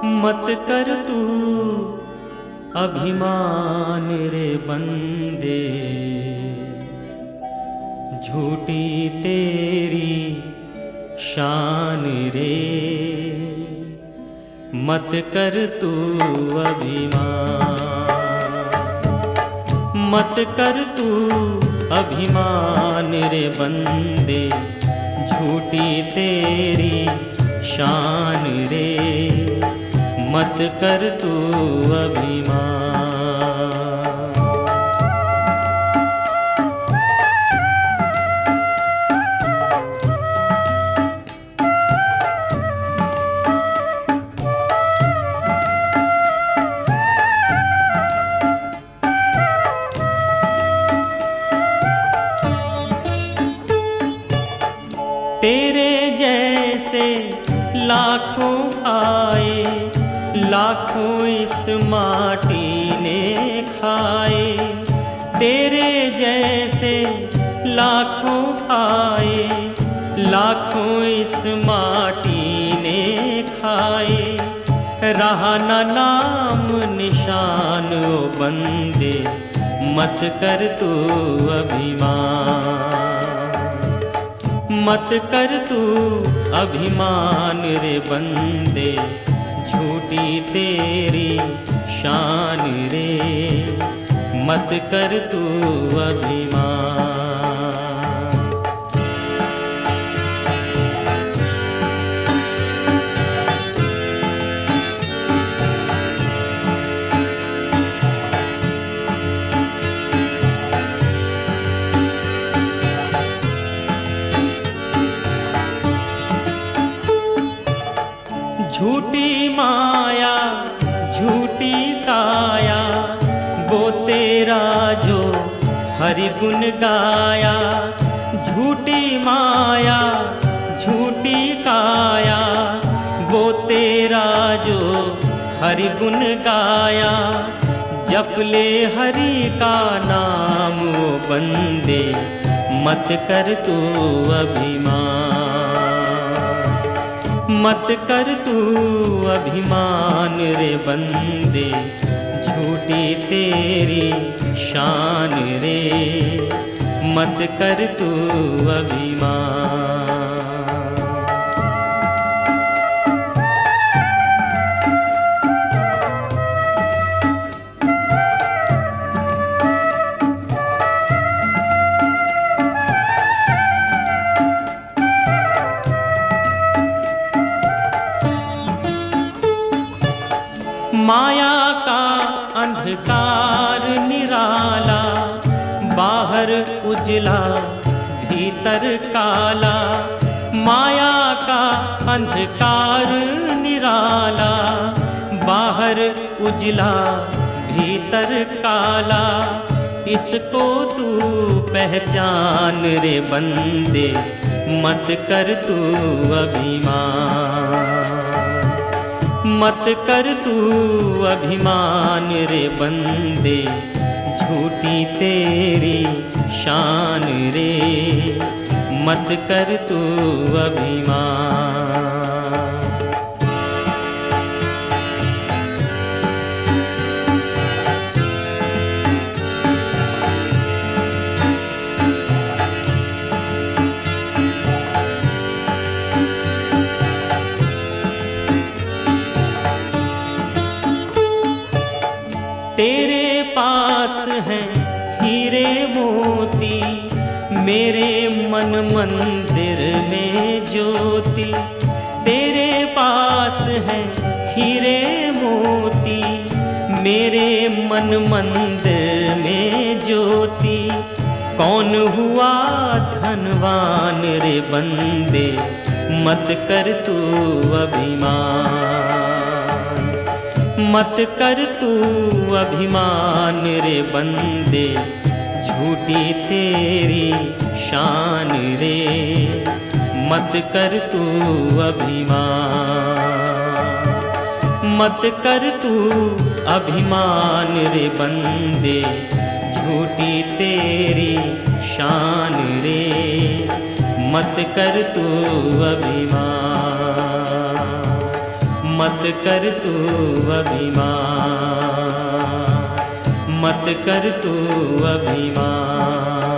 मत कर तू अभिमान रे बंदे, झूठी तेरी शान रे। मत कर तू अभिमान, मत कर तू अभिमान रे बंदे, झूठी तेरी शान रे। मत कर तू अभिमान। तेरे जैसे लाखों आए, लाखों इस माटी ने खाए। तेरे जैसे लाखों आए, लाखों इस माटी ने खाए। रहा न नाम निशान ओ बंदे, मत कर तू अभिमान। मत कर तू अभिमान रे बंदे, झूठी तेरी शान रे। मत कर तू अभिमान। झूठी माया झूठी काया, वो तेरा जो हरि गुण गाया। झूठी माया झूठी काया, वो तेरा जो हरि गुण गाया। जप ले हरि का नाम वो बंदे, मत कर तू अभिमान। मत कर तू अभिमान रे बंदे, झूठी तेरी शान रे। मत कर तू अभिमान। माया का अंधकार निराला, बाहर उजला भीतर काला। माया का अंधकार निराला, बाहर उजला भीतर काला। इसको तू पहचान रे बंदे, मत कर तू अभिमान। मत कर तू अभिमान रे बंदे, झूठी तेरी शान रे। मत कर तू अभिमान। तेरे पास है हीरे मोती, मेरे मन मंदिर में ज्योति। तेरे पास है हीरे मोती, मेरे मन मंदिर में ज्योति। कौन हुआ धनवान रे बंदे, मत कर तू अभिमान। मत कर तू अभिमान रे बंदे, झूठी तेरी शान रे। मत कर तू अभिमान। मत कर तू अभिमान रे बंदे, झूठी तेरी शान रे। मत कर तू अभिमान। मत कर तू अभिमान, मत कर तू अभिमान।